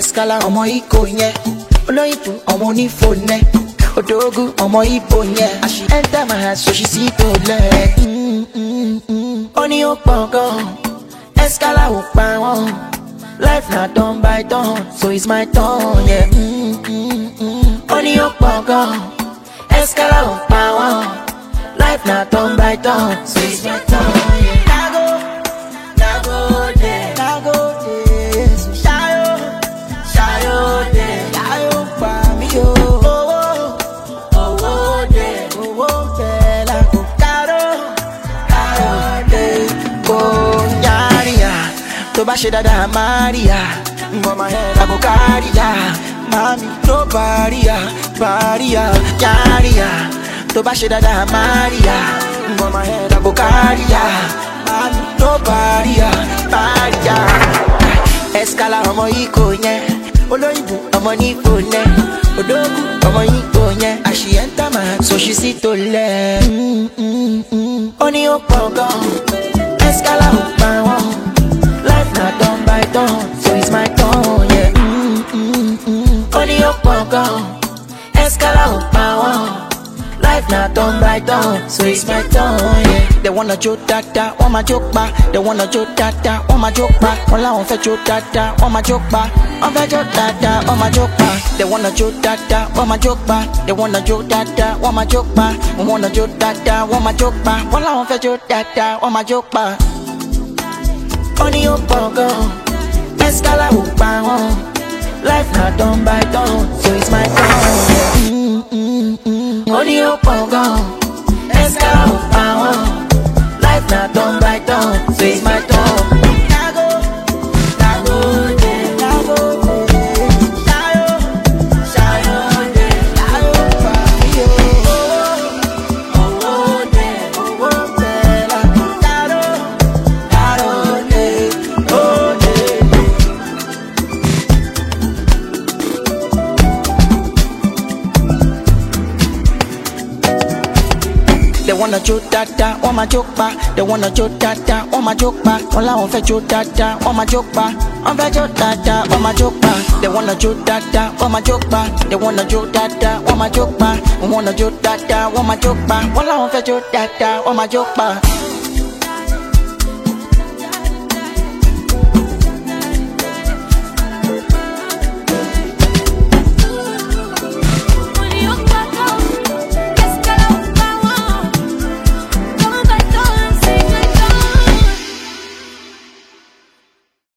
Escala ọmọ Iko yẹn, olóyìnbó ọmọ onífònẹ, Odogu ọmọ Igbo yẹn. As she enter my house, so she see to leg. Ó ní ó pọ̀ gan, Escala ò pa wọ́n. Life na turn by turn, so it's my turn, yeah. Ó ní ó pọ̀ gan, Escala ò pa wọ́n. Life na turn by turn, so it's my turn, yeah. Nago there, Shayo there, Shayo pa mi yo. Owo there, la go Caro there, go Yaria. To ba ṣe dada Maria, but my head I go carry ya. Mami no barrier, Yaria. To ba ṣe dada Maria, but my head I go carry ya. Mami no barrier. Escala ọmọ Iko yẹn, olóyìnbó ọmọ onífònẹ, Odogu ọmọ Igbo yẹn. As she enter my house, so she see to leg. Ó ní ó pọ̀ gan, Escala ò pa wọ́n. Life na turn by turn, so it's my turn, yeah. Ó ní ó pọ̀ gan, Escala ò pa wọ́n. Life na turn by turn, so it's my turn, yeah. They wanna joke dada, want my joke back. They wanna joke dada, want my joke back. All I want for joke dada, want my joke back. Want for joke dada, want my joke back. They wanna joke dada, want my joke back. They wanna joke dada, want my joke back. Wanna joke dada, want my joke back. All I want for joke dada, want my joke back. Ó ní ó pọ̀ gan, Escala ò pa wọ́n. Life na turn by turn, so it's my turn, yeah. Ó ní ó pọ̀ gan, Escala ò pa wọ́n. Life na turn by turn, so it's my turn. Nago there, Shayo there, Shayo pa mi yo. Owo there, la go Caro there, They wanna joke dada, want my joke back. They wanna joke dada, want my joke back. All I want for joke dada, want my joke back. Want for joke dada, want my joke back. They wanna joke dada, want my joke back. They wanna joke dada, want my joke back. Wanna joke dada, want my joke back. All I want for joke dada, want my joke back.